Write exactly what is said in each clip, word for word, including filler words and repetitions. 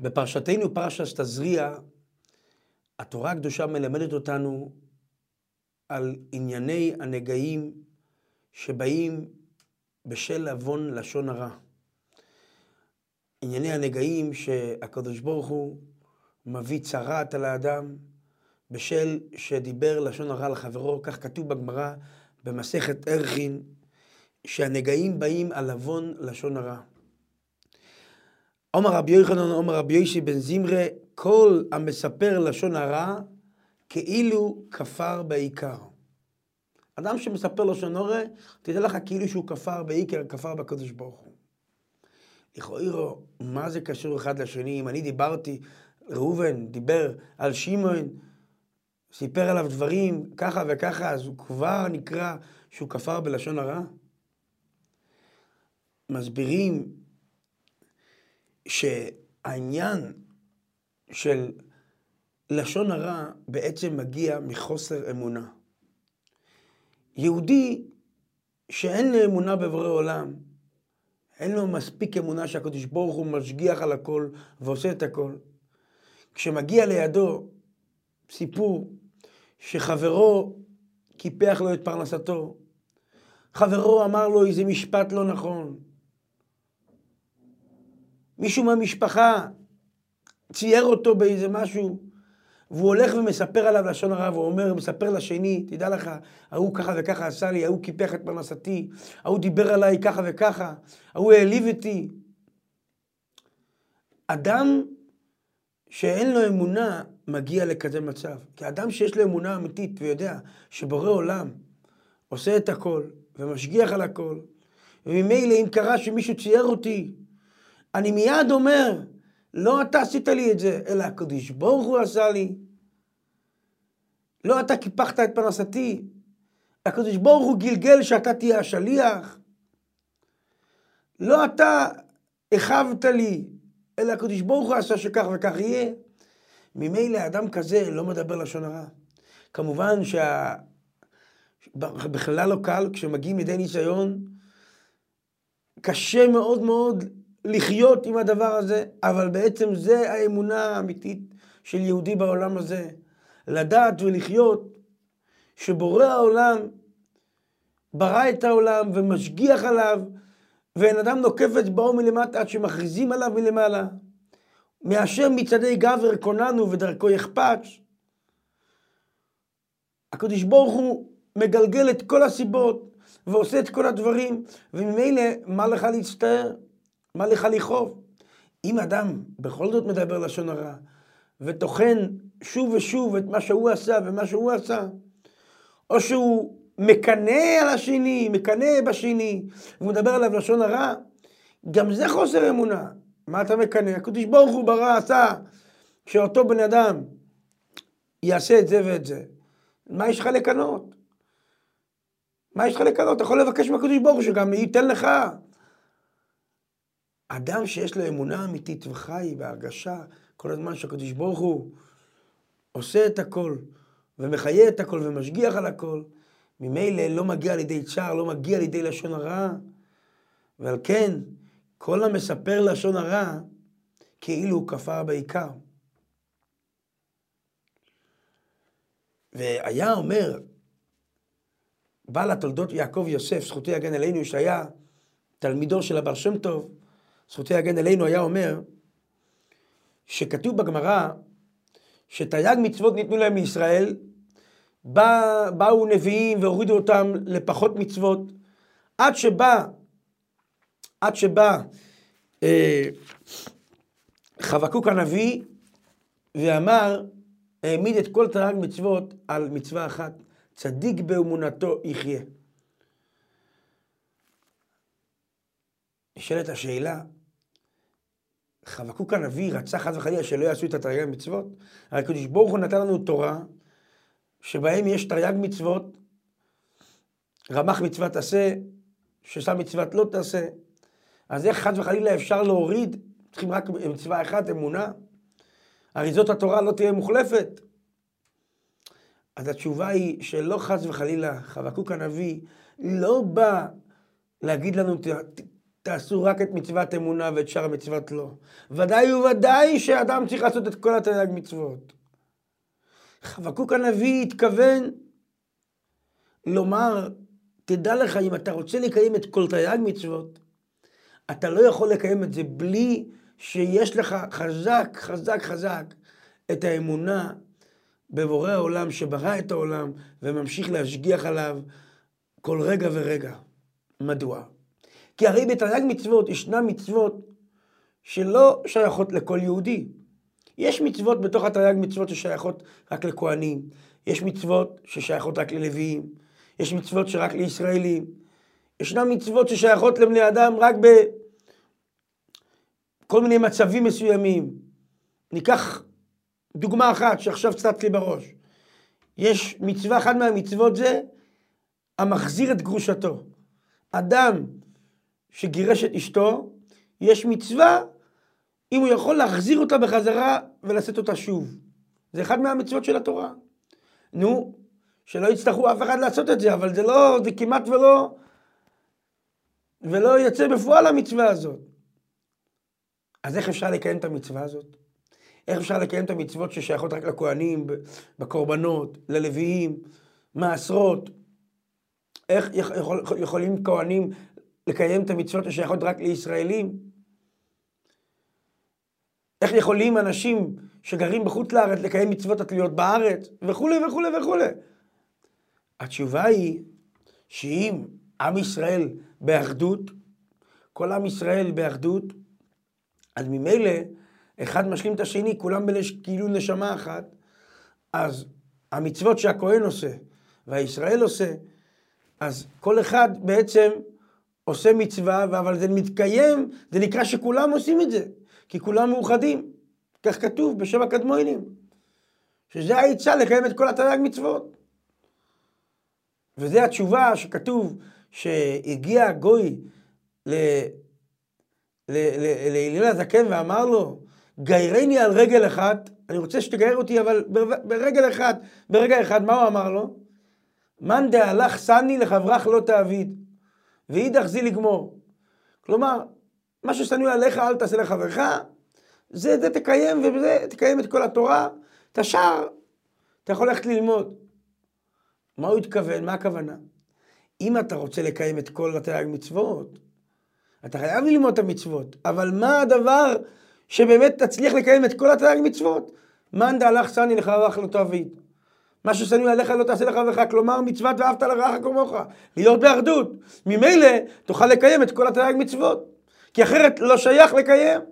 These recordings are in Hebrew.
בפרשתנו, פרשת תזריע, התורה הקדושה מלמדת אותנו על ענייני הנגעים שבאים בשל עוון לשון הרע. ענייני הנגעים שהקדוש ברוך הוא מביא צרעת על האדם בשל שדיבר לשון הרע לחברו. כך כתוב בגמרא במסכת ערכין, שהנגעים באים על עוון לשון הרע. אומר רבי יוחנן, אומר רבי יוסי בן זמרה, כל המספר לשון הרע כאילו כפר בעיקר. אדם שמספר לשון הרע, תדע לך כאילו שהוא כפר בעיקר, כפר בקדוש ברוך הוא. לכאורה, מה זה קשור אחד לשני? אם אני דיברתי, ראובן דיבר על שמעון, סיפר עליו דברים ככה וככה, אז הוא כבר נקרא שהוא כפר בלשון הרע? מסבירים שהעניין של לשון הרע בעצם מגיע מחוסר אמונה. יהודי שאין לו אמונה בבורא עולם, אין לו מספיק אמונה שהקדוש ברוך הוא משגיח על הכל ועושה את הכל. כשמגיע לידו סיפור שחברו קיפח לו את פרנסתו, חברו אמר לו איזה משפט לא נכון, מישהו מהמשפחה צייר אותו באיזה משהו, והוא הולך ומספר עליו לשון הרע, והוא אומר, מספר לשני, תדע לך, ההוא ככה וככה עשה לי, ההוא קיפח את פרנסתי, ההוא דיבר עליי ככה וככה, ההוא העליב אותי. אדם שאין לו אמונה מגיע לכזה מצב. כי אדם שיש לו אמונה אמיתית ויודע שבורא עולם עושה את הכל ומשגיח על הכל, וממילא אם קרה שמישהו צייר אותי, אני מיד אומר, לא אתה עשית לי את זה, אלא הקדוש ברוך הוא עשה לי. לא אתה קיפחת את פרנסתי, הקדוש ברוך הוא גלגל שאתה תהיה השליח. לא אתה הכבת לי, אלא הקדוש ברוך הוא עשה שכך וכך יהיה. ממילא אדם כזה לא מדבר לשון הרע. כמובן שבכלל לא קל, כשמגיעים לידי ניסיון, קשה מאוד מאוד לחיות עם הדבר הזה, אבל בעצם זה האמונה האמיתית של יהודי בעולם הזה. לדעת ולחיות שבורא העולם ברא את העולם ומשגיח עליו, ואין אדם נוקף אצבעו מלמטה עד שמכריזים עליו מלמעלה. מאשר מצעדי גבר קוננו ודרכו יחפץ. הקדוש ברוך הוא מגלגל את כל הסיבות ועושה את כל הדברים, וממילא מה לך להצטער? מה לך לכאוב? אם אדם בכל זאת מדבר לשון הרע וטוחן שוב ושוב את מה שהוא עשה ומה שהוא עשה, או שהוא מקנא על השני, מקנא בשני ומדבר עליו לשון הרע, גם זה חוסר אמונה. מה אתה מקנא? הקדוש ברוך הוא ברא, עשה שאותו בן אדם יעשה את זה ואת זה. מה יש לך לקנות? מה יש לך לקנות? אתה יכול לבקש מהקדוש ברוך הוא שגם ייתן לך. אדם שיש לו אמונה אמיתית וחי בהרגשה כל הזמן שהקדוש ברוך הוא עושה את הכל ומחיה את הכל ומשגיח על הכל, ממילא לא מגיע לידי צער, לא מגיע לידי לשון הרע. ועל כן כל המספר לשון הרע כאילו הוא כפר בעיקר. והיה אומר בעל התולדות יעקב יוסף, זכותי יגן עלינו, שהיה תלמידו של הבר שם טוב, זכותי יגן עלינו, היה אומר שכתוב בגמרא שתרי"ג מצוות ניתנו להם מישראל, בא, באו נביאים והורידו אותם לפחות מצוות, עד שבא עד שבא אה, חבקוק הנביא ואמר, העמיד את כל תרי"ג מצוות על מצווה אחת, צדיק באמונתו יחיה. נשאלת השאלה, חבקוק הנביא רצה חס וחלילה שלא יעשו את התרי"ג מצוות? הרי הקדוש ברוך הוא נתן לנו תורה שבהם יש תרי"ג מצוות, רמ"ח מצוות תעשה, ששם מצוות לא תעשה. אז איך חס וחלילה אפשר להוריד? צריכים רק מצווה אחת, אמונה. הרי זאת התורה לא תהיה מוחלפת. אז התשובה היא שלא חס וחלילה, חבקוק הנביא לא בא להגיד לנו תעשו רק את מצוות אמונה ואת שאר המצוות לא. ודאי וודאי שאדם צריך לעשות את כל התרי"ג מצוות. חבקוק הנביא התכוון לומר, תדע לך, אם אתה רוצה לקיים את כל תרי"ג מצוות, אתה לא יכול לקיים את זה בלי שיש לך חזק, חזק, חזק את האמונה בבורא העולם שברא את העולם וממשיך להשגיח עליו כל רגע ורגע. מדוע? כי הרי בתרי"ג מצוות ישנן מצוות שלא שייכות לכל יהודי. יש מצוות בתוך התרי"ג מצוות ששייכות רק לכהנים, יש מצוות ששייכות רק ללוויים, יש מצוות שרק לישראלים, ישנן מצוות ששייכות לבני אדם רק בכל מיני מצבים מסוימים. ניקח דוגמה אחת שעכשיו צצת לי בראש. יש מצווה, אחת מהמצוות זה המחזיר את גרושתו. אדם שגירש את אשתו, יש מצווה אם הוא יכול להחזיר אותה בחזרה ולשאת אותה שוב. זה אחד מהמצוות של התורה. נו, שלא יצטרכו אף אחד לעשות את זה, אבל זה לא, זה כמעט ולא, ולא יצא בפועל המצווה הזאת. אז איך אפשר לקיים את המצווה הזאת? איך אפשר לקיים את המצוות ששייכות רק לכהנים, בקורבנות, ללוויים, מעשרות? איך יכול, יכולים כהנים לקיים את המצוות ששייכות רק לישראלים? איך יכולים אנשים שגרים בחוץ לארץ לקיים מצוות התלויות בארץ? וכו' וכו' וכו'. התשובה היא שאם עם ישראל באחדות, כל עם ישראל באחדות, אז ממילא אחד משלים את השני, כולם בנש, כאילו נשמה אחת, אז המצוות שהכהן עושה והישראל עושה, אז כל אחד בעצם עושה מצווה, אבל זה מתקיים, זה נקרא שכולם עושים את זה, כי כולם מאוחדים. כך כתוב בשבע קדמונים, שזה העצה לקיים את כל התרי"ג מצוות. וזה התשובה שכתוב שהגיע גוי להלל הזקן ואמר לו, גיירני על רגל אחת, אני רוצה שתגייר אותי, אבל ברגל אחד, ברגע אחד, מה הוא אמר לו? מן דהלך סני לחברך לא תעביד, ואידך זי לגמור. כלומר, מה ששנוא עליך אל תעשה לחברך, זה, זה תקיים, ובזה תקיים את כל התורה, את השאר, אתה יכול ללכת ללמוד. מה הוא התכוון? מה הכוונה? אם אתה רוצה לקיים את כל התרי"ג מצוות, אתה חייב ללמוד את המצוות, אבל מה הדבר שבאמת תצליח לקיים את כל התרי"ג מצוות? מן דהלך סני לחברך לא תעביד. מה ששנוא עליך לא תעשה לחברך, כלומר מצוות ואהבת לרעך כמוך, להיות באחדות. ממילא תוכל לקיים את כל התרי"ג מצוות, כי אחרת לא שייך לקיים.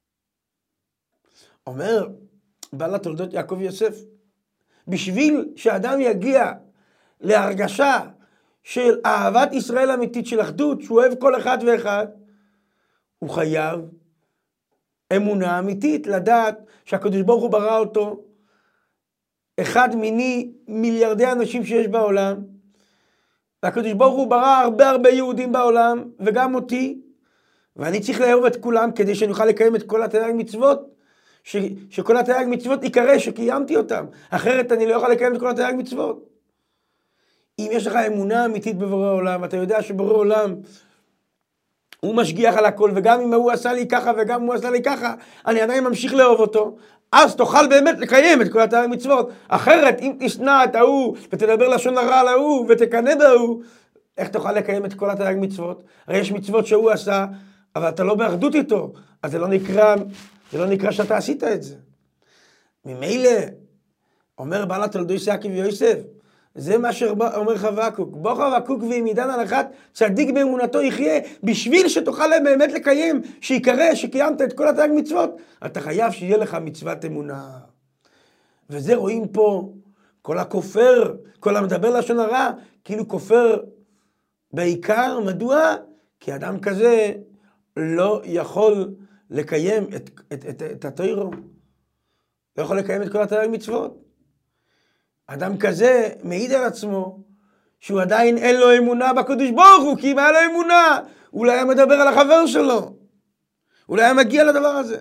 אומר בעל התולדות יעקב יוסף, בשביל שאדם יגיע להרגשה של אהבת ישראל אמיתית, של אחדות, שהוא אוהב כל אחד ואחד, הוא חייב אמונה אמיתית, לדעת שהקדוש ברוך הוא ברא אותו, אחד מיני מיליארדי אנשים שיש בעולם, והקדוש ברוך הוא ברא הרבה הרבה יהודים בעולם, וגם אותי, ואני צריך לאהוב את כולם כדי שאני אוכל לקיים את כל התרי"ג מצוות, ש, שכל התרי"ג מצוות יקרא שקיימתי אותם, אחרת אני לא יכול לקיים את כל התרי"ג מצוות. אם יש לך אמונה אמיתית בבורא עולם, אתה יודע שבורא עולם הוא משגיח על הכל, וגם אם הוא עשה לי ככה וגם אם הוא עשה לי ככה, אני עדיין ממשיך לאהוב אותו, אז תוכל באמת לקיים את כל התרי"ג מצוות. אחרת אם תשנא את ההוא ותדבר לשון הרע על ההוא ותקנא בהוא, איך תוכל לקיים את כל התרי"ג מצוות? הרי יש מצוות שהוא עשה, אבל אתה לא באחדות איתו, אז זה לא נקרא, זה לא נקרא שאתה עשית את זה. ממילא, אומר בעל התולדות יעקב יוסף, זה מה שאומר חבקוק, בוא חבקוק ועם עידן הנחת צדיק באמונתו יחיה, בשביל שתוכל באמת לקיים, שיקרא שקיימת את כל התרי"ג מצוות, אתה חייב שיהיה לך מצוות אמונה. וזה רואים פה, כל הכופר, כל המדבר לשון הרע, כאילו כופר בעיקר. מדוע? כי אדם כזה לא יכול לקיים את, את, את, את התורה, לא יכול לקיים את כל התרי"ג מצוות. אדם כזה מעיד על עצמו שהוא עדיין אין לו אמונה בקדוש ברוך הוא, כי אם היה לו אמונה, אולי היה מדבר על החבר שלו, אולי היה מגיע לדבר הזה.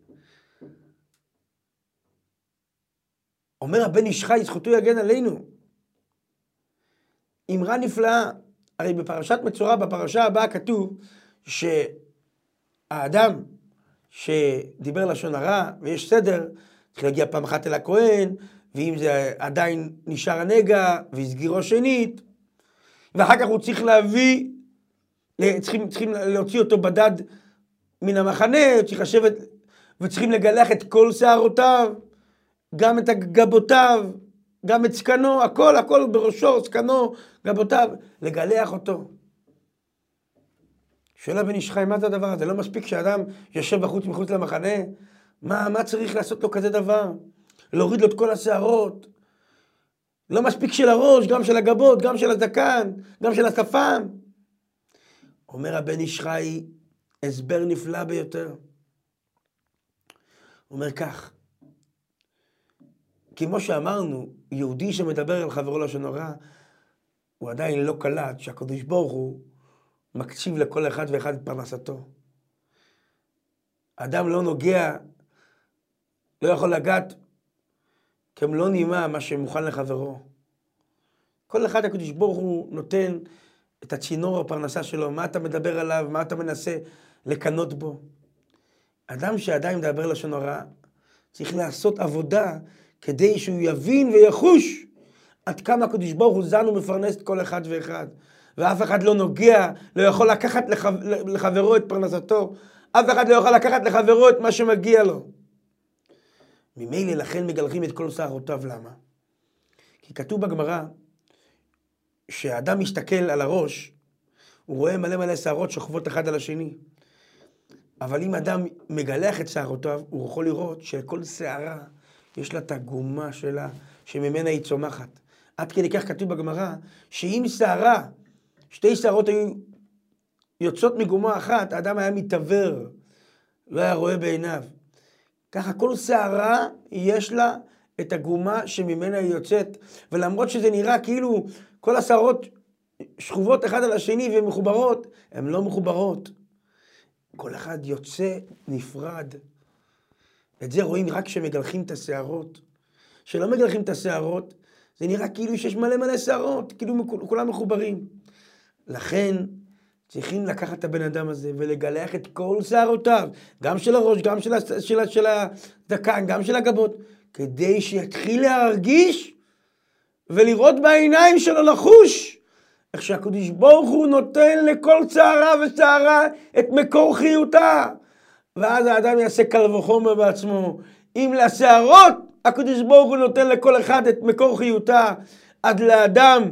אומר הבן איש חי, זכותו יגן עלינו. אמרה נפלאה, הרי בפרשת מצורע, בפרשה הבאה כתוב, שהאדם שדיבר לשון הרע, ויש סדר, צריך להגיע פעם אחת אל הכהן, ואם זה עדיין נשאר הנגע, והסגירו שנית, ואחר כך הוא צריך להביא, צריכים, צריכים להוציא אותו בדד מן המחנה, צריך לשבת, וצריכים לגלח את כל שערותיו, גם את גבותיו, גם את זקנו, הכל, הכל בראשו, זקנו, גבותיו, לגלח אותו. שואל הבן איש חי, מה זה הדבר הזה? לא מספיק שאדם יושב בחוץ מחוץ למחנה? מה, מה צריך לעשות לו כזה דבר? להוריד לו את כל השערות. לא מספיק של הראש, גם של הגבות, גם של הזקן, גם של השפם. אומר הבן איש חי, הסבר נפלא ביותר. אומר כך, כמו שאמרנו, יהודי שמדבר על חברו לשון הרע, הוא עדיין לא קלט שהקדוש ברוך הוא מקשיב לכל אחד ואחד את פרנסתו. אדם לא נוגע, לא יכול לגעת כמלוא נימה מה שמוכן לחברו. כל אחד הקדוש ברוך הוא נותן את הצינור הפרנסה שלו, מה אתה מדבר עליו, מה אתה מנסה לקנות בו. אדם שעדיין מדבר לשון הרע, צריך לעשות עבודה כדי שהוא יבין ויחוש עד כמה הקדוש ברוך הוא זן ומפרנס את כל אחד ואחד. ואף אחד לא נוגע, לא יכול לקחת לחו... לחברו את פרנסתו, אף אחד לא יכול לקחת לחברו את מה שמגיע לו. ממילא לכן מגלחים את כל שערותיו. למה? כי כתוב בגמרא שהאדם מסתכל על הראש, הוא רואה מלא מלא שערות שוכבות אחד על השני. אבל אם אדם מגלח את שערותיו, הוא יכול לראות שכל שערה יש לה את הגומה שלה, שממנה היא צומחת. עד כדי כך כתוב בגמרא, שאם שערה, שתי שערות היו יוצאות מגומה אחת, האדם היה מתעבר, לא היה רואה בעיניו. ככה כל שערה יש לה את הגומה שממנה היא יוצאת, ולמרות שזה נראה כאילו כל השערות שכובות אחד על השני ומחוברות, הן לא מחוברות. כל אחד יוצא נפרד. את זה רואים רק כשמגלחים את השערות. כשלא מגלחים את השערות, זה נראה כאילו שיש מלא מלא שערות, כאילו כולם מחוברים. לכן צריכים לקחת את הבן אדם הזה ולגלח את כל שערותיו, גם של הראש, גם של, של, של הזקן, גם של הגבות, כדי שיתחיל להרגיש ולראות בעיניים שלו, לחוש, איך שהקדוש ברוך הוא נותן לכל שערה ושערה את מקור חיותה. ואז האדם יעשה קל וחומר בעצמו. אם לשערות הקדוש ברוך הוא נותן לכל אחד את מקור חיותה, עד לאדם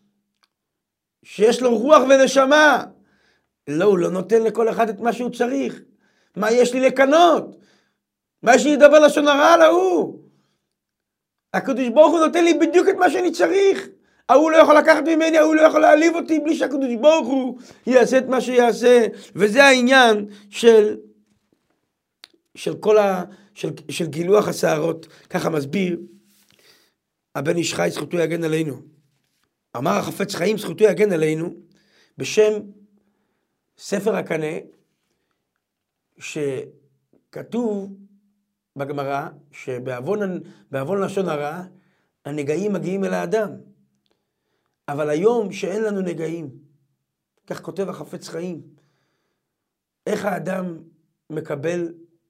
שיש לו רוח ונשמה, לא, הוא לא נותן לכל אחד את מה שהוא צריך. מה יש לי לקנות? מה יש לי לדבר לשון הרע על ההוא? הקדוש ברוך הוא נותן לי בדיוק את מה שאני צריך. ההוא לא יכול לקחת ממני, ההוא לא יכול להעליב אותי בלי שהקדוש ברוך הוא יעשה את מה שיעשה. וזה העניין של של כל ה של, של גילוח השערות. ככה מסביר הבן איש חי, זכותו יגן עלינו. אמר החפץ חיים, זכותו יגן עלינו, בשם ספר הקנה, שכתוב בגמרא שבעוון בעוון לשון הרע הנגעים מגיעים אל האדם. אבל היום שאין לנו נגעים, כך כותב החפץ חיים, איך האדם מקבל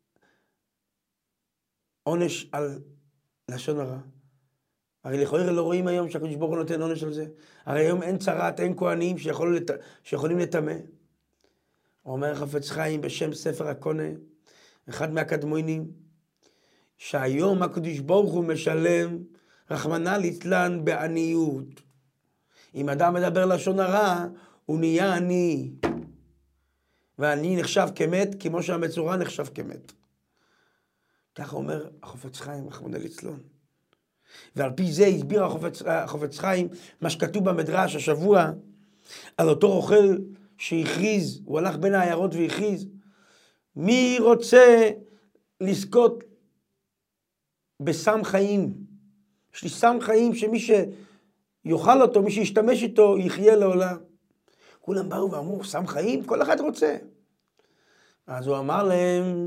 עונש על לשון הרע? הרי לכאורה לא רואים היום שהקדוש ברוך הוא נותן עונש על זה. הרי היום אין צרת, אין כהנים שיכול לת... שיכולים לטמא. אומר חפץ חיים בשם ספר הקונה, אחד מהקדמונים, שהיום הקדוש ברוך הוא משלם רחמנא ליצלן בעניות. אם אדם מדבר לשון הרע, הוא נהיה עני. והעני נחשב כמת, כמו שהמצורע נחשב כמת. ככה אומר החפץ חיים, רחמנא ליצלן. ועל פי זה הסביר החפץ, החפץ חיים מה שכתוב במדרש השבוע על אותו רוכל שהכריז, הוא הלך בין העיירות והכריז, מי רוצה לזכות בסם חיים? יש לי סם חיים שמי שיאכל אותו, מי שישתמש איתו, יחיה לעולם. כולם באו ואמרו, סם חיים? כל אחד רוצה. אז הוא אמר להם,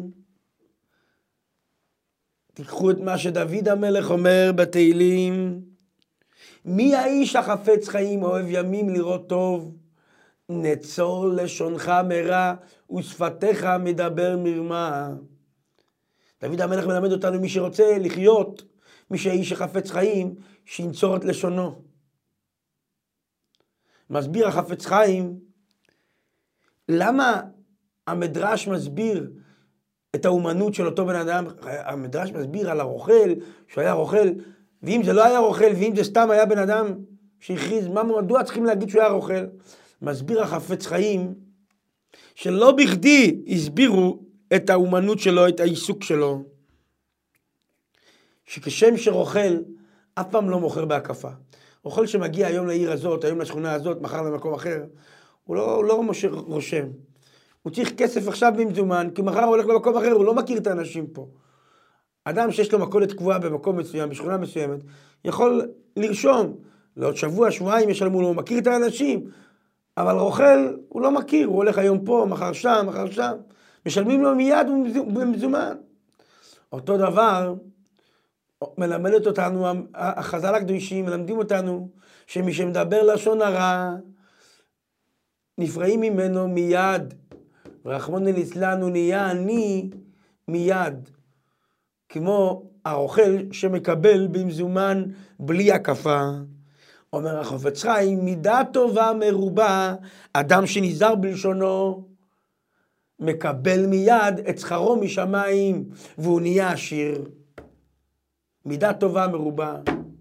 תיקחו את מה שדוד המלך אומר בתהילים, מי האיש החפץ חיים אוהב ימים לראות טוב, נצור לשונך מרע ושפתיך מדבר מרמה. דוד המלך מלמד אותנו, מי שרוצה לחיות, מי שאיש שחפץ חיים, שינצור את לשונו. מסביר החפץ חיים, למה המדרש מסביר את האומנות של אותו בן אדם? המדרש מסביר על הרוכל, שהוא היה רוכל, ואם זה לא היה רוכל, ואם זה סתם היה בן אדם שהכריז, מה, מדוע צריכים להגיד שהוא היה רוכל? מסביר החפץ חיים, שלא בכדי הסבירו את האומנות שלו, את העיסוק שלו, שכשם שרוכל, אף פעם לא מוכר בהקפה. רוכל שמגיע היום לעיר הזאת, היום לשכונה הזאת, מחר למקום אחר, הוא לא, הוא לא רושם. הוא צריך כסף עכשיו במזומן, כי מחר הוא הולך למקום אחר, הוא לא מכיר את האנשים פה. אדם שיש לו מכולת קבועה במקום מסוים, בשכונה מסוימת, יכול לרשום, לעוד שבוע, שבועיים ישלמו לו, הוא מכיר את האנשים, אבל רוכל הוא לא מכיר, הוא הולך היום פה, מחר שם, מחר שם, משלמים לו מיד במזומן. אותו דבר, מלמדת אותנו, החז"ל הקדושים מלמדים אותנו, שמי שמדבר לשון הרע, נפרעים ממנו מיד, ורחמנא ליצלן הוא נהיה עני מיד, כמו הרוכל שמקבל במזומן בלי הקפה. אומר החפץ חיים, מידה טובה מרובה, אדם שנזהר בלשונו, מקבל מיד את שכרו משמיים, והוא נהיה עשיר. מידה טובה מרובה.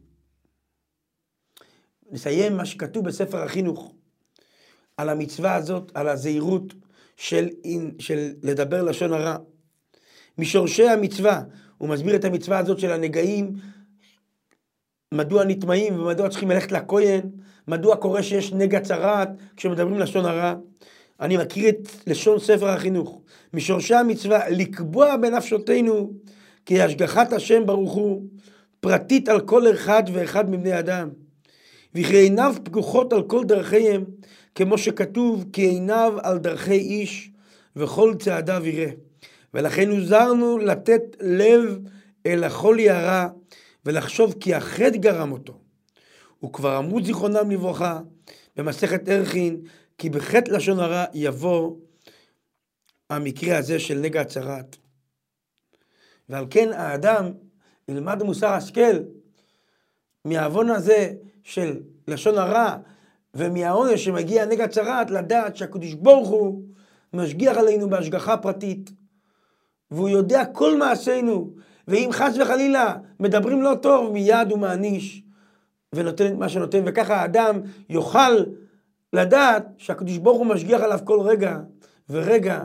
נסיים מה שכתוב בספר החינוך, על המצווה הזאת, על הזהירות של, של לדבר לשון הרע. משורשי המצווה, הוא מסביר את המצווה הזאת של הנגעים, מדוע נטמעים ומדוע צריכים ללכת לכהן, מדוע קורה שיש נגע צרעת כשמדברים לשון הרע. אני מכיר את לשון ספר החינוך. משורשי המצווה, לקבוע בנפשותנו כי השגחת השם ברוך הוא פרטית על כל אחד ואחד מבני אדם, וכי עיניו פקוחות על כל דרכיהם, כמו שכתוב, כי עיניו על דרכי איש וכל צעדיו יראה. ולכן הוזהרנו לתת לב אל החולי הרע, ולחשוב כי החטא גרם אותו. וכבר אמרו זיכרונם לברכה במסכת ערכין, כי בחטא לשון הרע יבוא המקרה הזה של נגע הצרעת. ועל כן האדם ילמד מוסר השכל מהעוון הזה של לשון הרע, ומהעונש שמגיע נגע צרעת, לדעת שהקדוש ברוך הוא משגיח עלינו בהשגחה פרטית, והוא יודע כל מעשינו, ואם חס וחלילה מדברים לא טוב, מיד הוא מעניש ונותן את מה שנותן, וככה האדם יוכל לדעת שהקדוש ברוך הוא משגיח עליו כל רגע ורגע,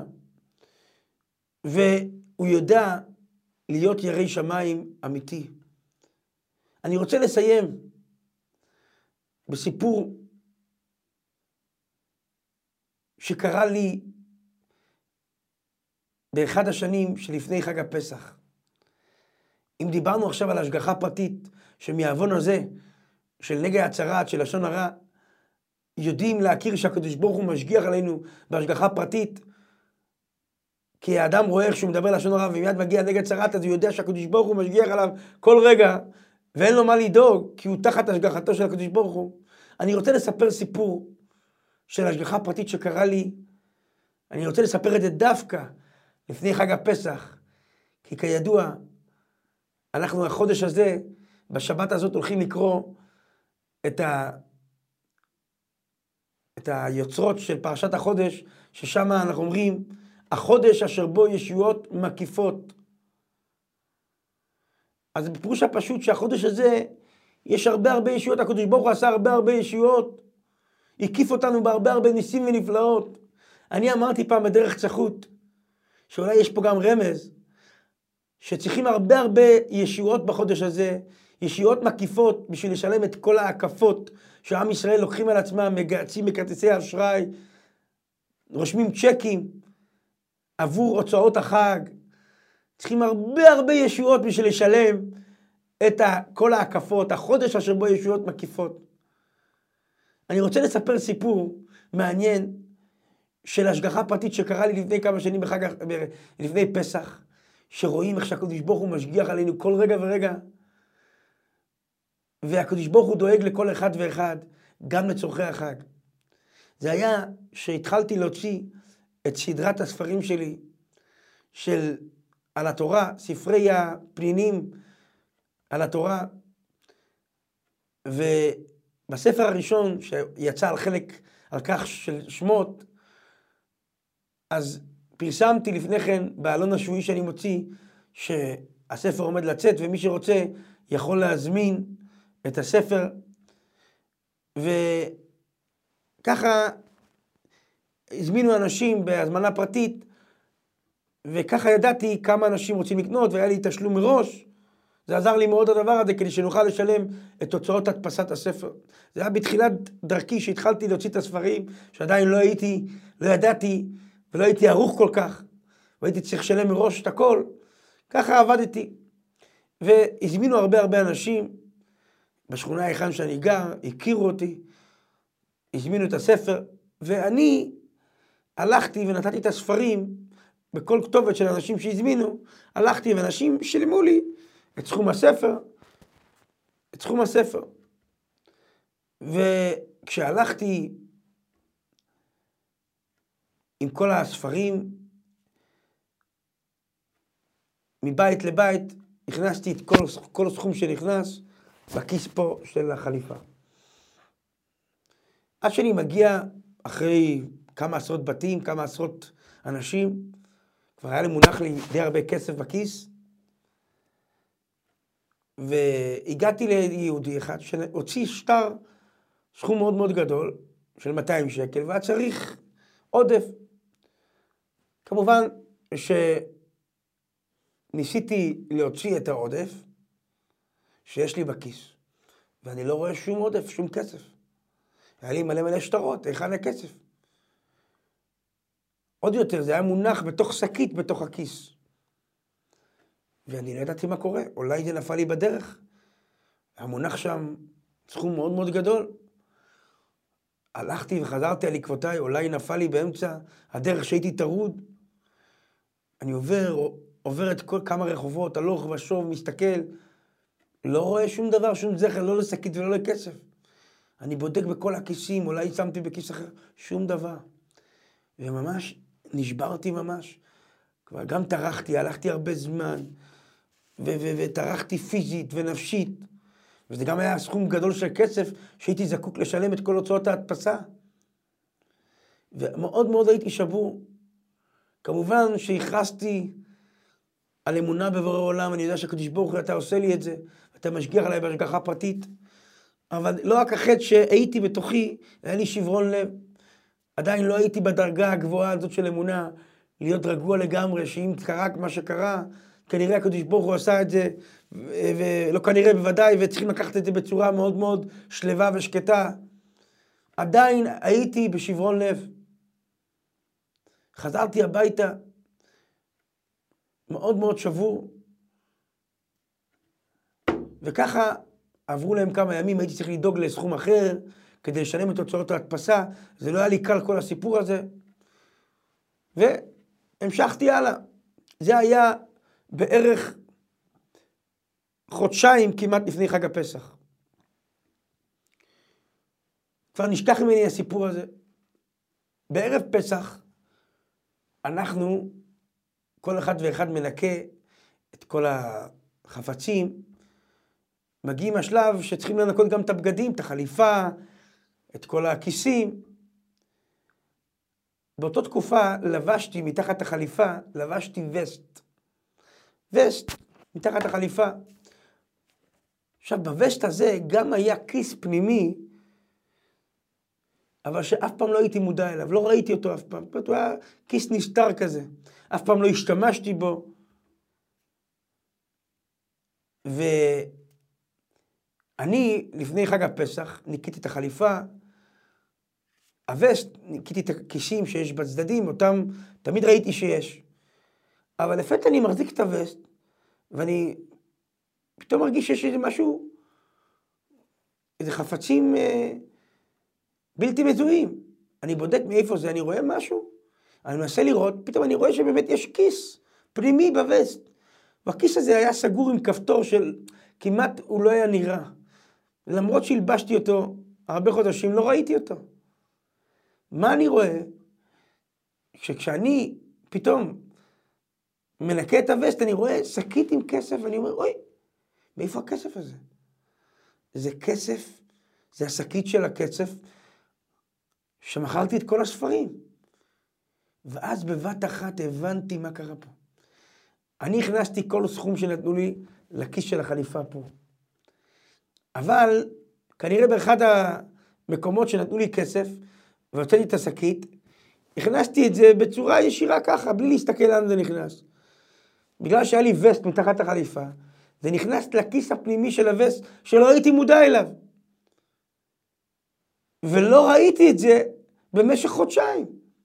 והוא יודע להיות ירא שמיים אמיתי. אני רוצה לסיים בסיפור שקרה לי באחד השנים שלפני חג הפסח. אם דיברנו עכשיו על השגחה פרטית, שמהעוון הזה של נגע הצרעת, של לשון הרע, יודעים להכיר שהקדוש ברוך הוא משגיח עלינו בהשגחה פרטית, כי האדם רואה איך שהוא מדבר לשון הרע ומיד מגיע נגע צרעת, אז הוא יודע שהקדוש ברוך הוא משגיח עליו כל רגע, ואין לו מה לדאוג, כי הוא תחת השגחתו של הקדוש ברוך הוא. אני רוצה לספר סיפור של השגחה פרטית שקרה לי. אני רוצה לספר את זה דווקא לפני חג הפסח, כי כידוע, אנחנו החודש הזה, בשבת הזאת הולכים לקרוא את, ה... את היוצרות של פרשת החודש, ששם אנחנו אומרים, החודש אשר בו ישועות מקיפות. אז בפירוש הפשוט שהחודש הזה, יש הרבה הרבה ישועות, הקדוש ברוך הוא עשה הרבה הרבה ישועות, הקיף אותנו בהרבה הרבה ניסים ונפלאות. אני אמרתי פעם בדרך צחות, שאולי יש פה גם רמז, שצריכים הרבה הרבה ישועות בחודש הזה, ישועות מקיפות בשביל לשלם את כל ההקפות שעם ישראל לוקחים על עצמם, מגהצים בכרטיסי אשראי, רושמים צ'קים עבור הוצאות החג. צריכים הרבה הרבה ישועות בשביל לשלם את כל ההקפות, החודש אשר בו ישועות מקיפות. אני רוצה לספר סיפור מעניין של השגחה פרטית שקרה לי לפני כמה שנים בחג, לפני פסח, שרואים איך שהקדוש ברוך הוא משגיח עלינו כל רגע ורגע, והקדוש ברוך הוא דואג לכל אחד ואחד, גם לצורכי החג. זה היה שהתחלתי להוציא את סדרת הספרים שלי, של על התורה, ספרי הפנינים על התורה, ובספר הראשון שיצא על חלק, על כך של שמות, אז פרסמתי לפני כן בעלון השבועי שאני מוציא, שהספר עומד לצאת, ומי שרוצה יכול להזמין את הספר, וככה הזמינו אנשים בהזמנה פרטית, וככה ידעתי כמה אנשים רוצים לקנות, והיה לי תשלום מראש. זה עזר לי מאוד הדבר הזה, כדי שנוכל לשלם את תוצאות הדפסת הספר. זה היה בתחילת דרכי שהתחלתי להוציא את הספרים, שעדיין לא הייתי, לא ידעתי, ולא הייתי ערוך כל כך, והייתי צריך לשלם מראש את הכל. ככה עבדתי. והזמינו הרבה הרבה אנשים, בשכונה היכן שאני גר, הכירו אותי, הזמינו את הספר, ואני הלכתי ונתתי את הספרים, בכל כתובת של אנשים שהזמינו, הלכתי ואנשים שילמו לי את סכום הספר, את סכום הספר. וכשהלכתי עם כל הספרים, מבית לבית, הכנסתי את כל, כל סכום שנכנס בכיס פה של החליפה. עד שאני מגיע אחרי כמה עשרות בתים, כמה עשרות אנשים, כבר היה לי מונח לי די הרבה כסף בכיס, והגעתי ליהודי אחד שהוציא שטר, סכום מאוד מאוד גדול, של מאתיים שקל, והיה צריך עודף. כמובן שניסיתי להוציא את העודף שיש לי בכיס, ואני לא רואה שום עודף, שום כסף. היה לי מלא מלא שטרות, היכן הכסף? עוד יותר, זה היה מונח בתוך שקית בתוך הכיס. ואני לא ידעתי מה קורה, אולי זה נפל לי בדרך. המונח שם סכום מאוד מאוד גדול. הלכתי וחזרתי על עקבותיי, אולי נפל לי באמצע הדרך שהייתי טרוד. אני עובר, עובר את כל כמה רחובות, הלוך ושוב, מסתכל, לא רואה שום דבר, שום זכר, לא לשקית ולא לכסף. אני בודק בכל הכיסים, אולי שמתי בכיס אחר, שום דבר. וממש נשברתי ממש. כבר גם טרחתי, הלכתי הרבה זמן, וטרחתי פיזית ונפשית. וזה גם היה סכום גדול של כסף, שהייתי זקוק לשלם את כל הוצאות ההדפסה. ומאוד מאוד הייתי שבור. כמובן שהכרסתי על אמונה בבורא עולם, אני יודע שהקדוש ברוך הוא אתה עושה לי את זה, אתה משגיח עליי בהשגחה פרטית. אבל לא רק החטא שהייתי בתוכי, היה לי שברון לב. עדיין לא הייתי בדרגה הגבוהה הזאת של אמונה, להיות רגוע לגמרי, שאם קרה מה שקרה, כנראה הקדוש ברוך הוא עשה את זה, ולא כנראה בוודאי, וצריכים לקחת את זה בצורה מאוד מאוד שלווה ושקטה. עדיין הייתי בשברון לב. חזרתי הביתה, מאוד מאוד שבור, וככה עברו להם כמה ימים, הייתי צריך לדאוג לסכום אחר, כדי לשלם את הוצאות ההדפסה, זה לא היה לי קל כל הסיפור הזה, והמשכתי הלאה. זה היה בערך חודשיים כמעט לפני חג הפסח. כבר נשכח ממני הסיפור הזה. בערב פסח, אנחנו, כל אחד ואחד מנקה את כל החפצים, מגיעים השלב שצריכים לנקות גם את הבגדים, את החליפה, את כל הכיסים. באותה תקופה לבשתי מתחת החליפה, לבשתי וסט. וסט מתחת החליפה. עכשיו בווסט הזה גם היה כיס פנימי, אבל שאף פעם לא הייתי מודע אליו, לא ראיתי אותו אף פעם. הוא היה כיס נסתר כזה, אף פעם לא השתמשתי בו. ואני לפני חג הפסח ניקיתי את החליפה, הווסט, ניקיתי את הכיסים שיש בצדדים, אותם תמיד ראיתי שיש. אבל לפתע אני מחזיק את הווסט, ואני פתאום מרגיש שיש איזה משהו, איזה חפצים אה, בלתי מזוהים. אני בודק מאיפה זה, אני רואה משהו, אני מנסה לראות, פתאום אני רואה שבאמת יש כיס פנימי בווסט. והכיס הזה היה סגור עם כפתור של, כמעט הוא לא היה נראה. למרות שהלבשתי אותו הרבה חודשים, לא ראיתי אותו. מה אני רואה? שכשאני פתאום מנקה את הווסט, אני רואה שקית עם כסף, ואני אומר, אוי, מאיפה הכסף הזה? זה כסף, זה השקית של הכסף, שמכרתי את כל הספרים. ואז בבת אחת הבנתי מה קרה פה. אני הכנסתי כל סכום שנתנו לי לכיס של החליפה פה. אבל כנראה באחד המקומות שנתנו לי כסף, והוצאתי את השקית, הכנסתי את זה בצורה ישירה ככה, בלי להסתכל לאן זה נכנס. בגלל שהיה לי וסט מתחת החליפה, זה נכנס לכיס הפנימי של הווסט, שלא הייתי מודע אליו. ולא ראיתי את זה במשך חודשיים.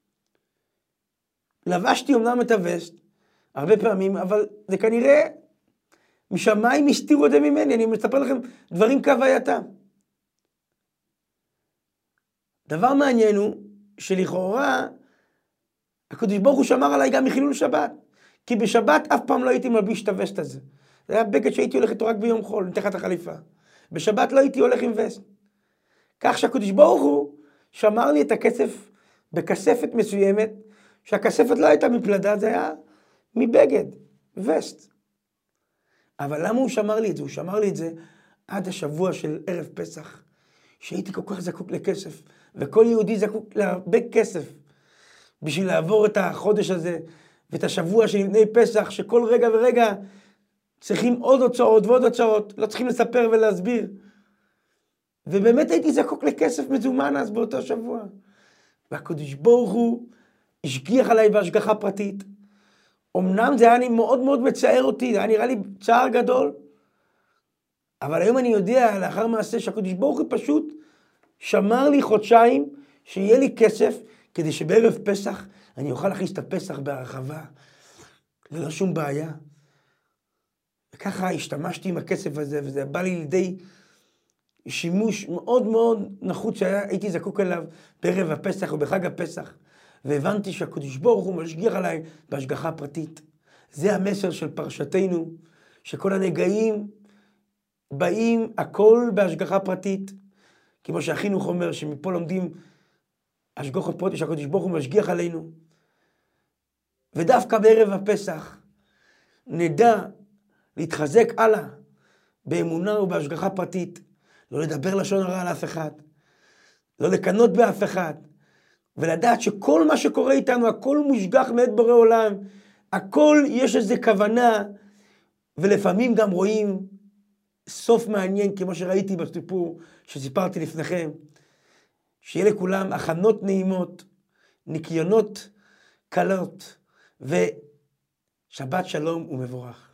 לבשתי אמנם את הווסט, הרבה פעמים, אבל זה כנראה משמיים הסתירו את זה ממני. אני מספר לכם דברים כהווייתם. דבר מעניין הוא שלכאורה הקדוש ברוך הוא שמר עליי גם מחילול שבת. כי בשבת אף פעם לא הייתי מלביש את הווסט הזה. זה היה בגד שהייתי הולך איתו רק ביום חול, מתחת החליפה. בשבת לא הייתי הולך עם וסט. כך שהקדוש ברוך הוא שמר לי את הכסף בכספת מסוימת, שהכספת לא הייתה מפלדה, זה היה מבגד, וסט. אבל למה הוא שמר לי את זה? הוא שמר לי את זה עד השבוע של ערב פסח, שהייתי כל כך זקוק לכסף, וכל יהודי זקוק להרבה כסף, בשביל לעבור את החודש הזה, ואת השבוע של לפני פסח, שכל רגע ורגע צריכים עוד הוצאות ועוד הוצאות, לא צריכים לספר ולהסביר. ובאמת הייתי זקוק לכסף מזומן אז באותו שבוע. והקדוש ברוך הוא השגיח עליי בהשגחה פרטית. אמנם זה היה מאוד מאוד מצער אותי, זה היה נראה לי צער גדול. אבל היום אני יודע, לאחר מעשה, שהקדוש ברוך הוא פשוט שמר לי חודשיים, שיהיה לי כסף, כדי שבערב פסח אני אוכל להכניס את הפסח בהרחבה, ללא שום בעיה. וככה השתמשתי עם הכסף הזה, וזה בא לי לידי שימוש מאוד מאוד נחוץ שהייתי זקוק אליו בערב הפסח או בחג הפסח. והבנתי שהקדוש ברוך הוא משגיח עליי בהשגחה פרטית. זה המסר של פרשתנו, שכל הנגעים באים הכל בהשגחה פרטית. כמו שהחינוך אומר, שמפה לומדים השגחה פרטית, שהקדוש ברוך הוא משגיח עלינו. ודווקא בערב הפסח נדע להתחזק הלאה באמונה ובהשגחה פרטית. לא לדבר לשון הרע על אף אחד, לא לקנות באף אחד, ולדעת שכל מה שקורה איתנו, הכל מושגח מאת בורא עולם, הכל יש איזו כוונה, ולפעמים גם רואים סוף מעניין, כמו שראיתי בסיפור שסיפרתי לפניכם, שיהיה לכולם הכנות נעימות, ניקיונות קלות, ושבת שלום ומבורך.